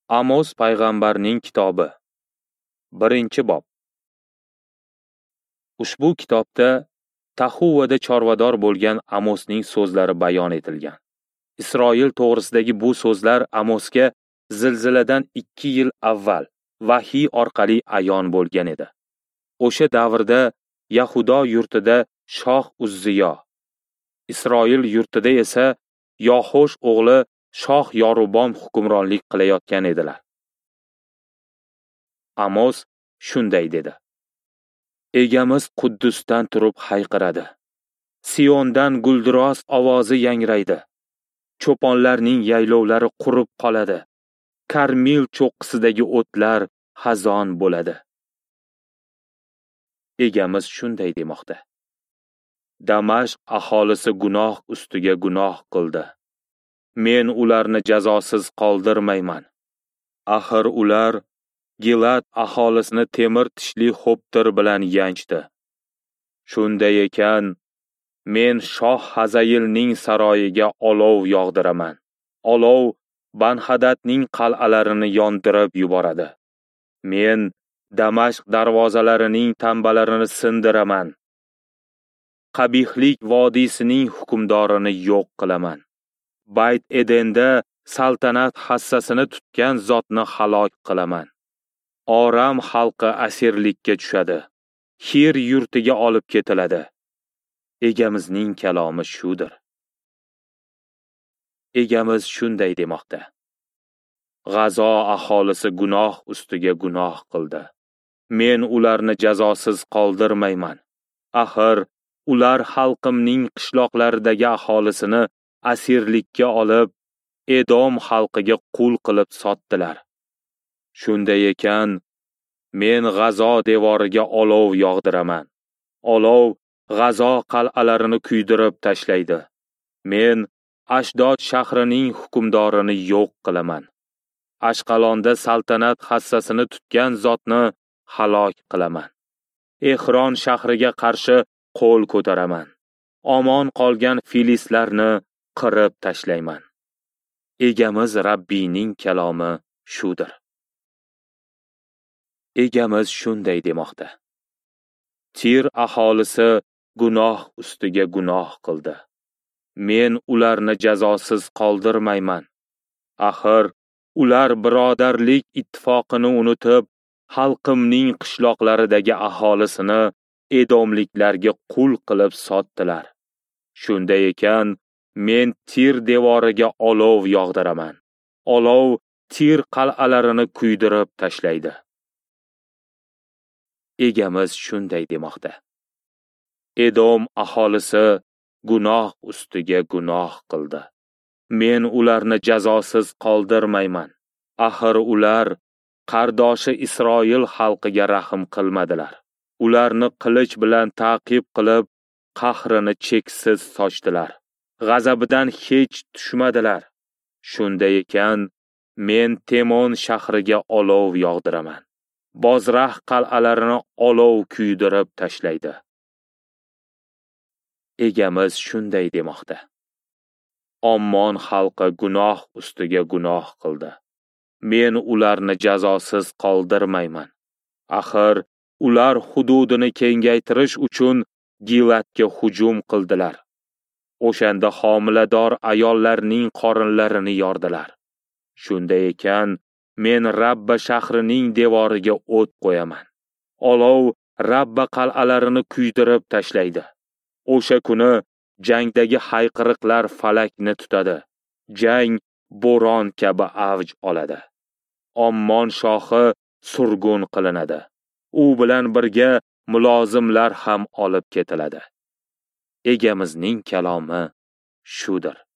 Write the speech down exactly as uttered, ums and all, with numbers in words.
Amos payg'ambarning kitobi. Birinchi bob. Ushbu kitobda Tahuvada chorvador bo'lgan Amosning so'zlari bayon etilgan. Isroil to'g'risidagi bu so'zlar Amosga zilziladan ikki yil avval vahiy orqali ayon bo'lgan edi. O'sha davrda Yahudo yurtida shoh Uzziyo, Isroil yurtida esa Yoxosh o'g'li shoh Yorubom hukmronlik qilayotgan edilar. Amos shunday dedi: Egamiz Quddusdan turib hayqiradi. Siondan gulduros ovozi yangraydi. Cho'ponlarning yaylovlari qurib qoladi. Karmil cho'qqisidagi o'tlar xazon bo'ladi. Egamiz shunday demoqda: Damashq aholisi gunoh ustiga gunoh qildi. Men ularni jazosiz qoldirmayman. Axir ular Gilad aholisini temir tishli xo'ptir bilan yanchdi. Shunday ekan, men shoh Hazayilning saroyiga olov yog'diraman. Olov Banhadatning qal'alarini yondirib yuboradi. Men Damashq darvozalarining tambalarini sindiraman. Qabihlik vodiysining hukmdorini yo'q qilaman. Bayt Edenda saltanat hassasini tutgan zotni halok qilaman. Oram xalqi asirlikka tushadi. Hir yurtiga olib ketiladi. Egamizning kalomi shudir. Egamiz shunday demoqda: G'azo aholisi gunoh ustiga gunoh qildi. Men ularni jazosiz qoldirmayman. Axir ular xalqimning qishloqlaridagi aholisini asirlikka olib, Edom xalqiga qul qilib sotdilar. Shunday ekan, men G'azo devoriga olov yog'diraman. Olov G'azo qal'alarini kuydirib tashlaydi. Men Ashdod shahrining hukmdorini yo'q qilaman. Ashqalonda saltanat hassasini tutgan zotni halok qilaman. Ehron shahriga qarshi qo'l ko'taraman. Omon qolgan filistlarni qirib tashlayman. Egamiz Rabbiyning kalomi shudir. Egamiz shunday demoqda: Tir aholisi gunoh ustiga gunoh qildi. Men ularni jazosiz qoldirmayman. Axir ular birodarlik ittifoqini unutib, xalqimning qishloqlaridagi aholisini edomliklarga qul qilib sotdilar. Shunday ekan, men Tir devoriga olov yog'diraman. Olov Tir qal'alarini kuydirib tashlaydi. Egamiz shunday demoqda: Edom aholisi gunoh ustiga gunoh qildi. Men ularni jazosiz qoldirmayman. Axir ular qardoshi Isroil xalqiga rahm qilmadilar. Ularni qilich bilan ta'qib qilib, qahrini cheksiz sochdilar. G'azabidan hech tushmadilar. Shunday ekan, men Temon shahriga olov yog'diraman. Bozrah qal'alarini olov kuydirib tashlaydi. Egamiz shunday demoqda: Ommon xalqi gunoh ustiga gunoh qildi. Men ularni jazosiz qoldirmayman. Axir ular hududini kengaytirish uchun Giladga hujum qildilar. O'shanda homilador ayollarning qorinlarini yordilar. Shunday ekan, men Rabba shahrining devoriga o't qo'yaman. Olov Rabba qal'alarini kuydirib tashlaydi. O'sha kuni jangdagi hayqiriqlar falakni tutadi. Jang bo'ron kabi avj oladi. Ommon shohi surgun qilinadi. U bilan birga mulozimlar ham olib ketiladi. Egamizning kalomi shudir.